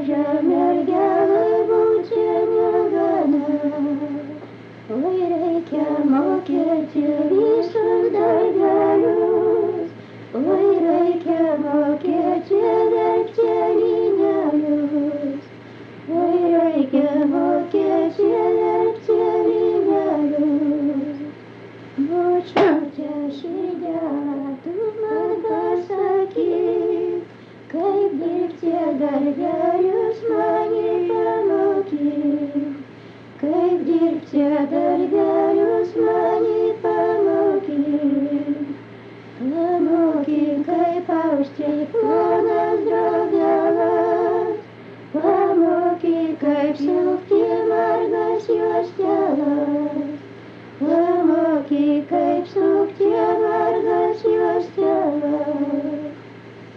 maža mergelė būti negana. Oi reikia mokėti visus darbelius, oi reikia mokėti verktelynelius, oi reikia mokėti verktelynelius. Bučiute širdelę, tu man pasakyk, kaip dirbti darbelius mane pamokyk, kaip dirbti darbelius mane pamokyk. Pamokyk, kaip austi plonas drobelas, pamokyk, kaip siūti margas juostelas.